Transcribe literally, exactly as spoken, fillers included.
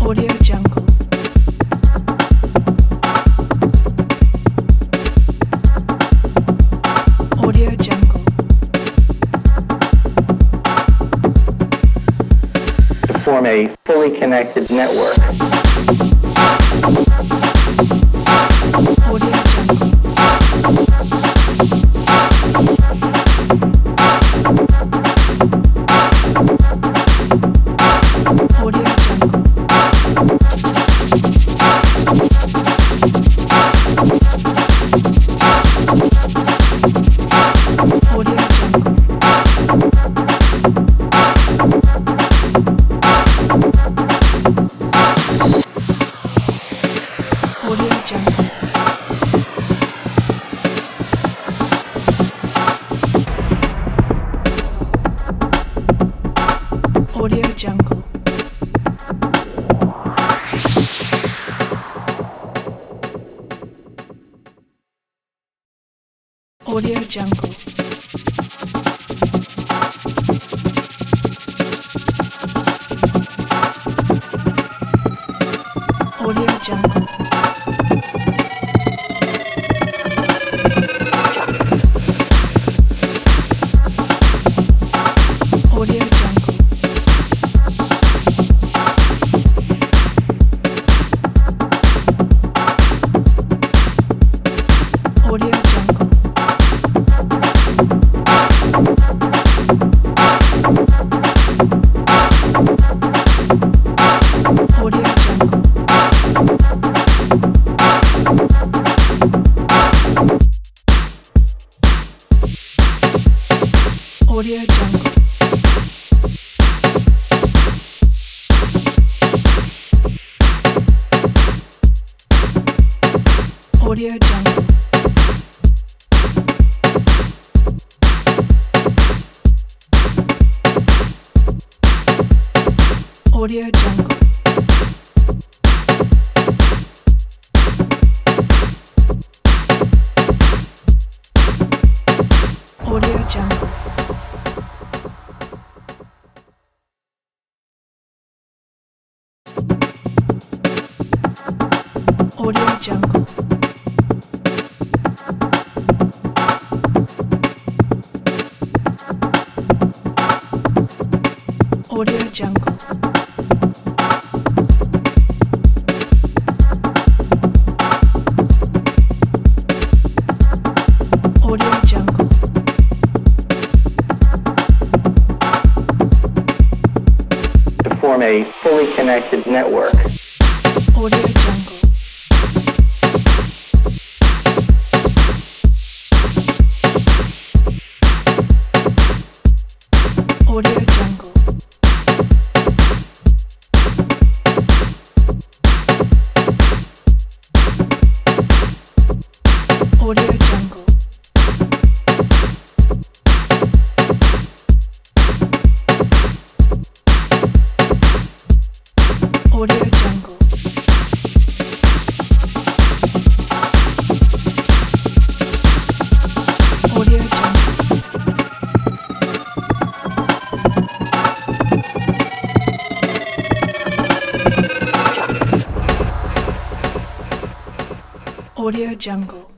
Audio Jungle. Audio Jungle. To form a fully connected network. Audio Jungle. Audio Jungle. Audio Jungle. Audio Jungle. Audio Jungle. Audio Jungle. Audio Jungle. Audio Jungle. Audio Jungle. Audio Jungle. Audio Jungle. Audio Jungle. Audio Jungle. Audio Jungle. Audio Jungle. Audio Jungle. To form a fully connected network. Audio Jungle. Audio Jungle. Audio Jungle. Audio Jungle. Audio Jungle. Audio Jungle.